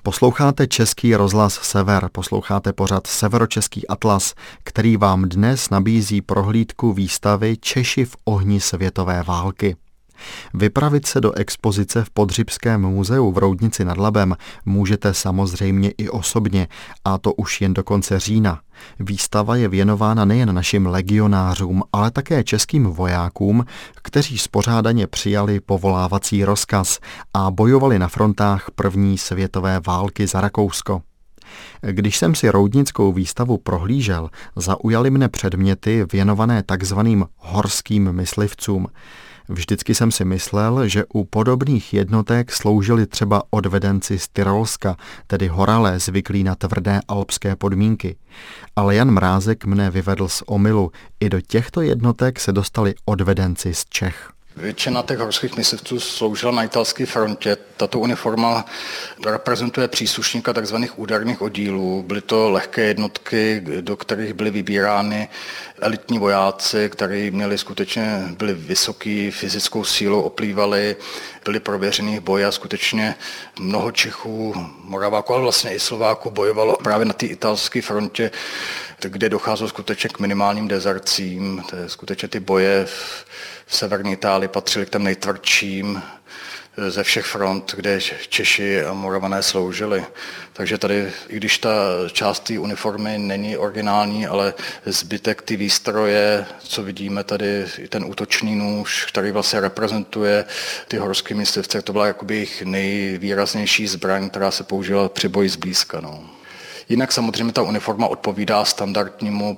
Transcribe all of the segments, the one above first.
Posloucháte Český rozhlas Sever, posloucháte pořad Severočeský atlas, který vám dnes nabízí prohlídku výstavy Češi v ohni světové války. Vypravit se do expozice v Podřibském muzeu v Roudnici nad Labem můžete samozřejmě i osobně, a to už jen do konce října. Výstava je věnována nejen našim legionářům, ale také českým vojákům, kteří spořádaně přijali povolávací rozkaz a bojovali na frontách první světové války za Rakousko. Když jsem si roudnickou výstavu prohlížel, zaujaly mne předměty věnované takzvaným horským myslivcům. Vždycky jsem si myslel, že u podobných jednotek sloužili třeba odvedenci z Tyrolska, tedy horalé zvyklí na tvrdé alpské podmínky. Ale Jan Mrázek mne vyvedl z omylu. I do těchto jednotek se dostali odvedenci z Čech. Většina těch horských myslivců sloužila na italské frontě. Tato uniforma reprezentuje příslušníka tzv. Úderných oddílů. Byly to lehké jednotky, do kterých byly vybírány elitní vojáci, kteří byli vysoký fyzickou sílou, oplývali, byli prověřený v boji a skutečně mnoho Čechů, Moraváků, ale vlastně i Slováků bojovalo právě na té italské frontě, kde docházelo skutečně k minimálním dezercím. Skutečně ty boje v severní Itálii patřily k těm nejtvrdším ze všech front, kde Češi a Moravané sloužili. Takže tady, i když ta část té uniformy není originální, ale zbytek ty výstroje, co vidíme tady, ten útočný nůž, který vlastně reprezentuje ty horské myslivce, to byla jakoby jejich nejvýraznější zbraň, která se použila při boji zblízka. No. Jinak samozřejmě ta uniforma odpovídá standardnímu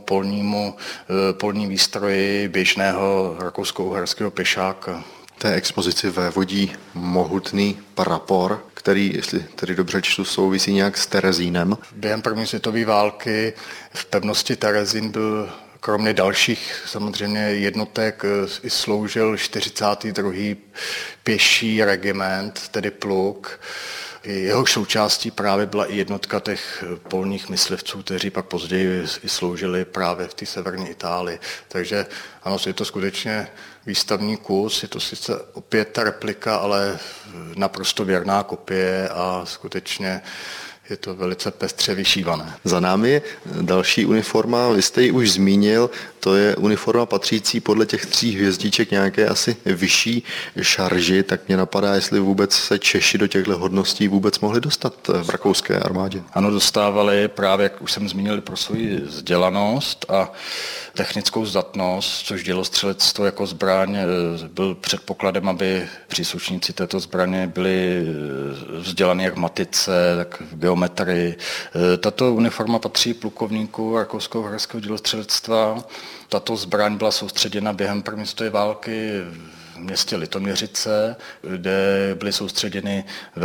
polní výstroji běžného rakousko-uherského pěšáka. Té expozici vévodí mohutný prapor, který, jestli tedy dobře čtu, souvisí nějak s Terezínem. Během první světové války v pevnosti Terezín byl kromě dalších samozřejmě jednotek i sloužil 42. pěší regiment, tedy pluk. Jeho součástí právě byla i jednotka těch polních myslivců, kteří pak později i sloužili právě v té severní Itálii. Takže ano, je to skutečně výstavní kus, je to sice opět ta replika, ale naprosto věrná kopie a skutečně je to velice pestře vyšívané. Za námi je další uniforma, vy jste ji už zmínil, to je uniforma patřící podle těch 3 hvězdiček nějaké asi vyšší šarži, tak mě napadá, jestli vůbec se Češi do těchto hodností vůbec mohli dostat v rakouské armádě. Ano, dostávali právě, jak už jsem zmínil, pro svoji vzdělanost a technickou zdatnost, což dělostřelectvo jako zbraň byl předpokladem, aby příslušníci této zbraně byli vzdělaní jak v matice, tak v geometrii. Tato uniforma patří plukovníku rakousko-uherského dělostřelectva. Tato zbraň byla soustředěna během první světové války v městě Litoměřice, kde byly soustředěny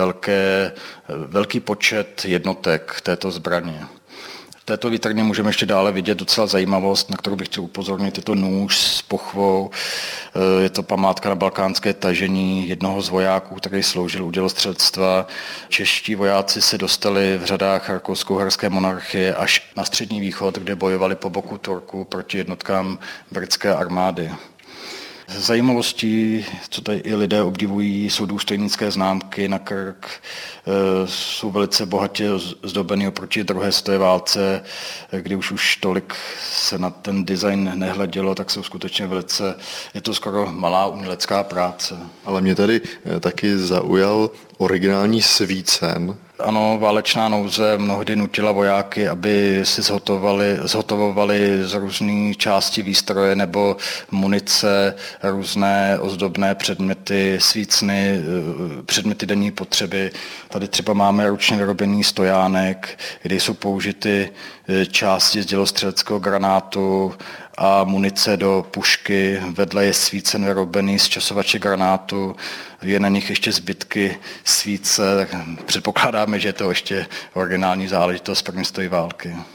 velký počet jednotek této zbraně. V této vitrně můžeme ještě dále vidět docela zajímavost, na kterou bych chtěl upozornit. Je to nůž s pochvou, je to památka na balkánské tažení jednoho z vojáků, který sloužil u dělostřelectva. Čeští vojáci se dostali v řadách rakousko-uherské monarchie až na Střední východ, kde bojovali po boku Turků proti jednotkám britské armády. Zajímavostí, co tady i lidé obdivují, jsou důstojnické známky na krk, jsou velice bohatě zdobený oproti druhé světové válce, kdy už tolik se na ten design nehledělo, tak jsou skutečně je to skoro malá umělecká práce. Ale mě tady taky zaujal originální svícen. Ano, válečná nouze mnohdy nutila vojáky, aby si zhotovovali z různých částí výstroje nebo munice, různé ozdobné předměty, svícny, předměty denní potřeby. Tady třeba máme ručně vyrobený stojánek, kde jsou použity části z dělostřeleckého granátu a munice do pušky. Vedle je svícen vyrobený z časovače granátu, je na nich ještě zbytky svíce, tak předpokládáme, že je to ještě originální záležitost první světové války.